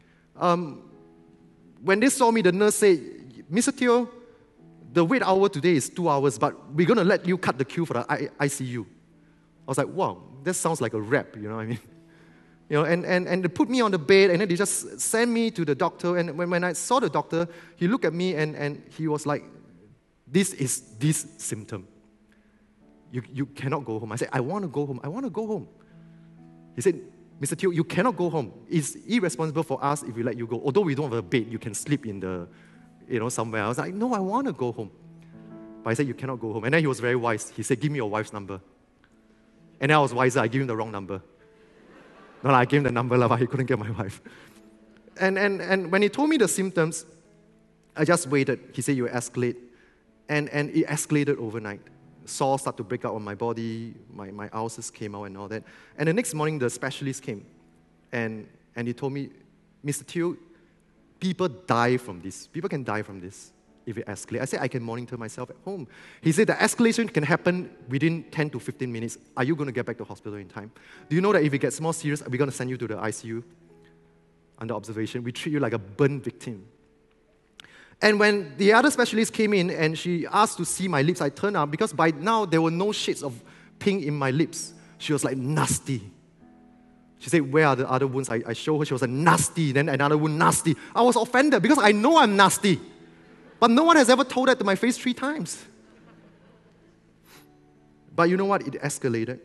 when they saw me, the nurse said, Mr. Teo, the wait hour today is 2 hours, but we're going to let you cut the queue for the ICU. I was like, wow, that sounds like a rap, you know what I mean? And they put me on the bed, and then they just sent me to the doctor. And when I saw the doctor, he looked at me, and he was like, this is this symptom. You cannot go home. I said, I want to go home. He said, Mr. Teo, you cannot go home. It's irresponsible for us if we let you go. Although we don't have a bed, you can sleep in the, somewhere. I was like, no, I want to go home. But I said, you cannot go home. And then he was very wise. He said, give me your wife's number. And then I was wiser. I gave him the wrong number. No, I gave him the number, but he couldn't get my wife. And when he told me the symptoms, I just waited. He said, you will escalate. And it escalated overnight. Sores started to break out on my body, my ulcers came out and all that. And the next morning, the specialist came, and he told me, Mr. Teo, people die from this. People can die from this if it escalates. I said, I can monitor myself at home. He said, the escalation can happen within 10 to 15 minutes. Are you going to get back to hospital in time? Do you know that if it gets more serious, we're going to send you to the ICU under observation? We treat you like a burn victim. And when the other specialist came in and she asked to see my lips, I turned up because by now there were no shades of pink in my lips. She was like, nasty. She said, where are the other wounds? I showed her. She was like, nasty. Then another wound, nasty. I was offended because I know I'm nasty. But no one has ever told that to my face 3 times. But you know what? It escalated.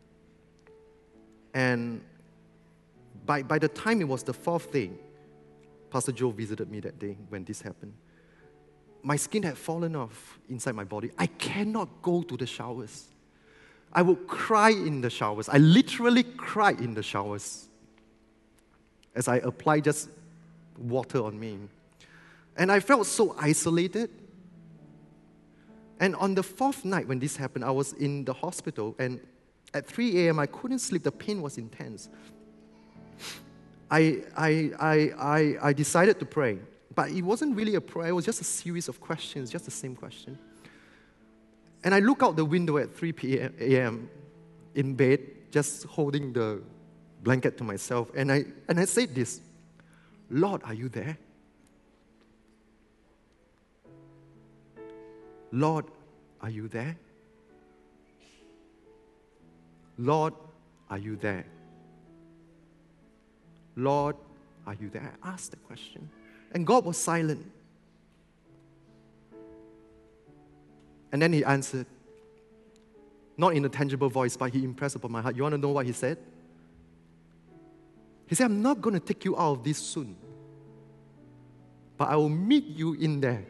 And by the time it was the 4th day, Pastor Joe visited me that day when this happened. My skin had fallen off inside my body. I cannot go to the showers. I would cry in the showers. I literally cried in the showers as I applied just water on me. And I felt so isolated. And on the fourth night when this happened, I was in the hospital, and at 3 a.m. I couldn't sleep. The pain was intense. I decided to pray. But it wasn't really a prayer. It was just a series of questions, just the same question. And I look out the window at 3 a.m. in bed, just holding the blanket to myself. And I said this, Lord, are you there? Lord, are you there? Lord, are you there? Lord, are you there? I asked the question. And God was silent. And then He answered, not in a tangible voice, but He impressed upon my heart. You want to know what He said? He said, I'm not going to take you out of this soon, but I will meet you in there.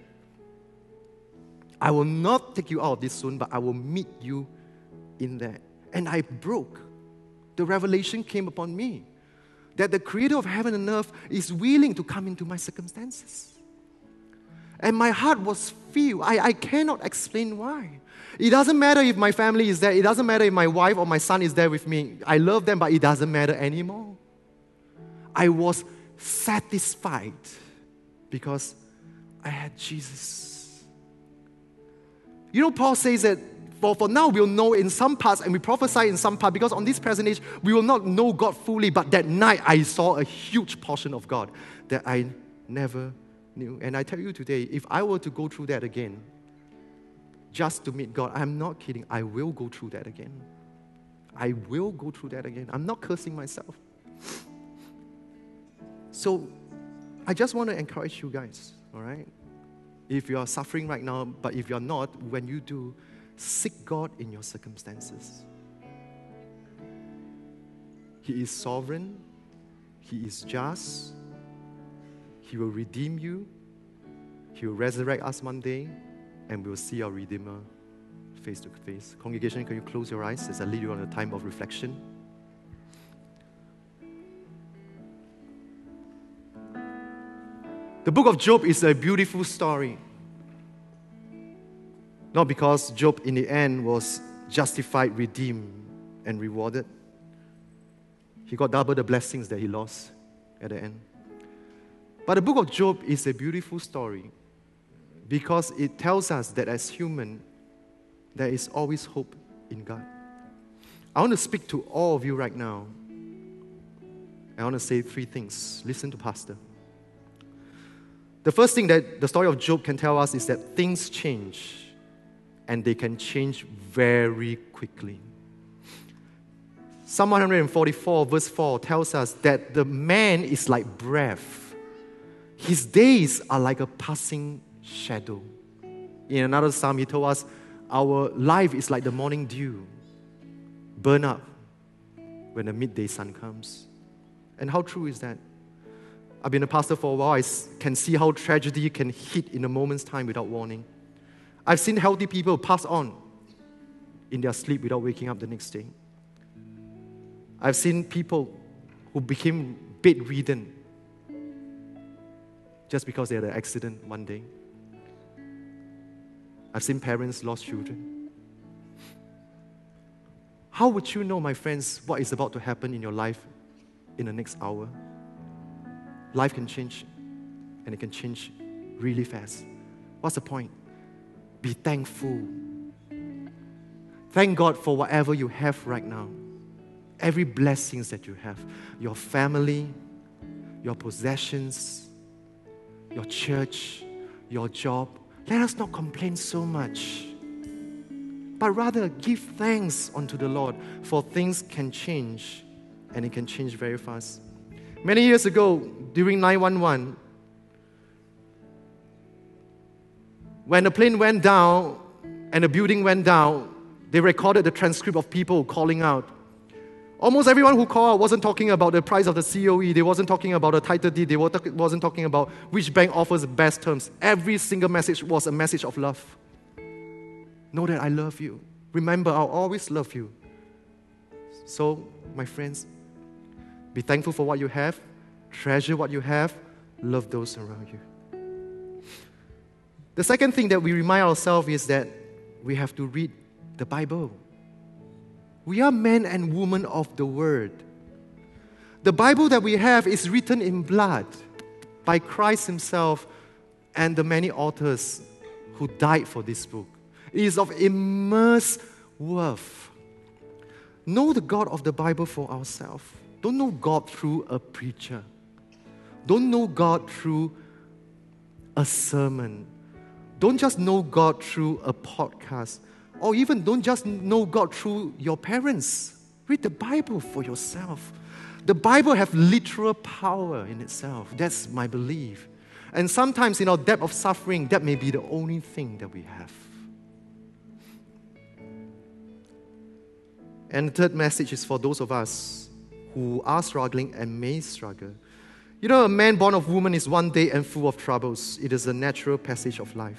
I will not take you out of this soon, but I will meet you in there. And I broke. The revelation came upon me that the Creator of heaven and earth is willing to come into my circumstances. And my heart was filled. I cannot explain why. It doesn't matter if my family is there. It doesn't matter if my wife or my son is there with me. I love them, but it doesn't matter anymore. I was satisfied because I had Jesus. You know, Paul says that for now we'll know in some parts and we prophesy in some part, because on this present age we will not know God fully, but that night I saw a huge portion of God that I never knew. And I tell you today, if I were to go through that again, just to meet God, I'm not kidding, I will go through that again. I will go through that again. I'm not cursing myself. So I just want to encourage you guys, all right? If you are suffering right now, but if you're not, when you do, seek God in your circumstances. He is sovereign. He is just. He will redeem you. He will resurrect us one day, and we'll see our Redeemer face to face. Congregation, can you close your eyes as I lead you on a time of reflection? The book of Job is a beautiful story. Not because Job in the end was justified, redeemed, and rewarded. He got double the blessings that he lost at the end. But the book of Job is a beautiful story because it tells us that as human, there is always hope in God. I want to speak to all of you right now. I want to say 3 things. Listen to Pastor. The first thing that the story of Job can tell us is that things change, and they can change very quickly. Psalm 144 verse 4 tells us that the man is like breath. His days are like a passing shadow. In another psalm, he told us, our life is like the morning dew, burn up when the midday sun comes. And how true is that? I've been a pastor for a while. I can see how tragedy can hit in a moment's time without warning. I've seen healthy people pass on in their sleep without waking up the next day. I've seen people who became bedridden just because they had an accident one day. I've seen parents lost children. How would you know, my friends, what is about to happen in your life in the next hour? Life can change, and it can change really fast. What's the point? Be thankful. Thank God for whatever you have right now. Every blessings that you have. Your family, your possessions, your church, your job. Let us not complain so much, but rather give thanks unto the Lord, for things can change, and it can change very fast. Many years ago, during 9/11, when the plane went down and the building went down, they recorded the transcript of people calling out. Almost everyone who called out wasn't talking about the price of the COE. They wasn't talking about a title deed. They wasn't talking about which bank offers the best terms. Every single message was a message of love. Know that I love you. Remember, I'll always love you. So, my friends, be thankful for what you have. Treasure what you have. Love those around you. The second thing that we remind ourselves is that we have to read the Bible. We are men and women of the Word. The Bible that we have is written in blood by Christ Himself and the many authors who died for this book. It is of immense worth. Know the God of the Bible for ourselves. Don't know God through a preacher. Don't know God through a sermon. Don't just know God through a podcast. Or even don't just know God through your parents. Read the Bible for yourself. The Bible has literal power in itself. That's my belief. And sometimes in our depth of suffering, that may be the only thing that we have. And the third message is for those of us who are struggling and may struggle. You know, a man born of woman is one day and full of troubles. It is a natural passage of life.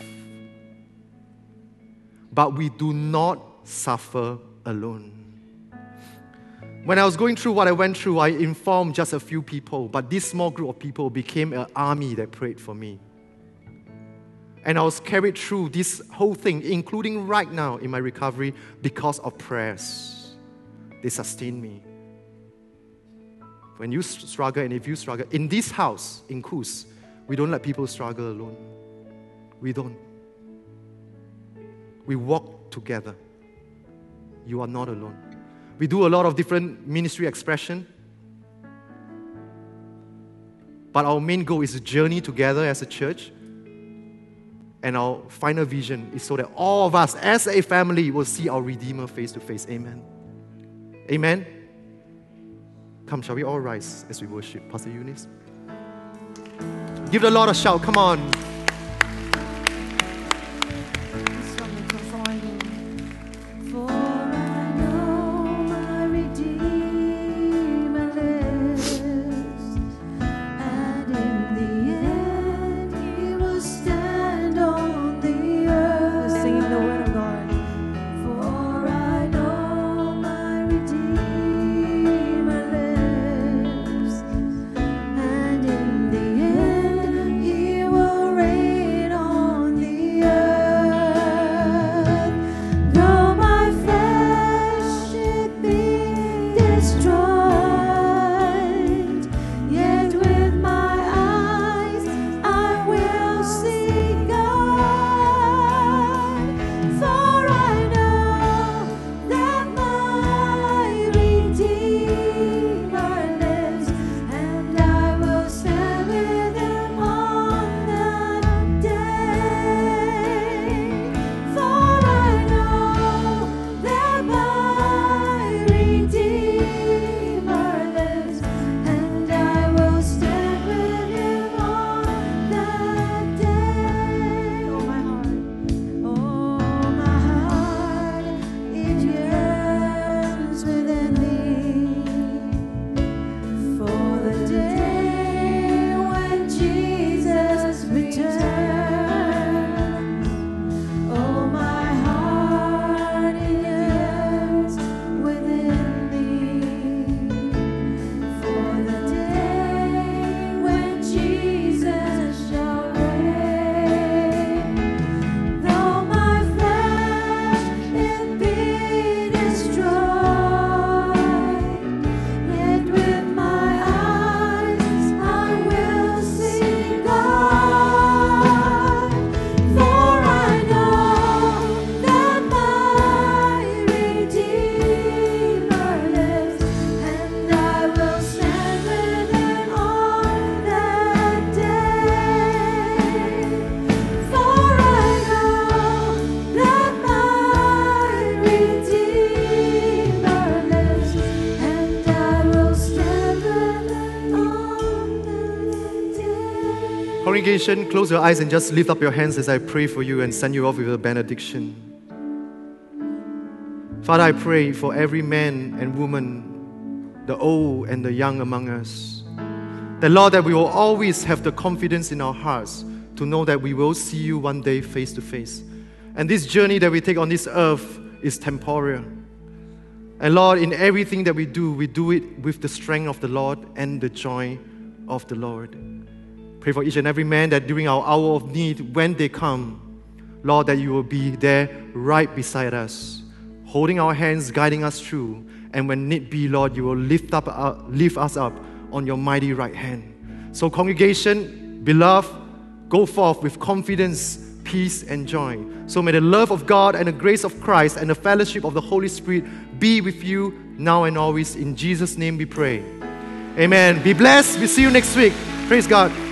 But we do not suffer alone. When I was going through what I went through, I informed just a few people, but this small group of people became an army that prayed for me. And I was carried through this whole thing, including right now in my recovery, because of prayers. They sustained me. When you struggle, and if you struggle, in this house, in Kus, we don't let people struggle alone. We don't. We walk together. You are not alone. We do a lot of different ministry expression. But our main goal is to journey together as a church. And our final vision is so that all of us as a family will see our Redeemer face to face. Amen. Amen. Come, shall we all rise as we worship? Pastor Eunice. Give the Lord a shout. Come on. Congregation, close your eyes and just lift up your hands as I pray for you and send you off with a benediction. Father, I pray for every man and woman, the old and the young among us, that Lord, that we will always have the confidence in our hearts to know that we will see you one day face to face. And this journey that we take on this earth is temporal. And Lord, in everything that we do it with the strength of the Lord and the joy of the Lord. Pray for each and every man that during our hour of need, when they come, Lord, that you will be there right beside us, holding our hands, guiding us through. And when need be, Lord, you will lift us up on your mighty right hand. So congregation, beloved, go forth with confidence, peace, and joy. So may the love of God and the grace of Christ and the fellowship of the Holy Spirit be with you now and always. In Jesus' name we pray. Amen. Be blessed. We'll see you next week. Praise God.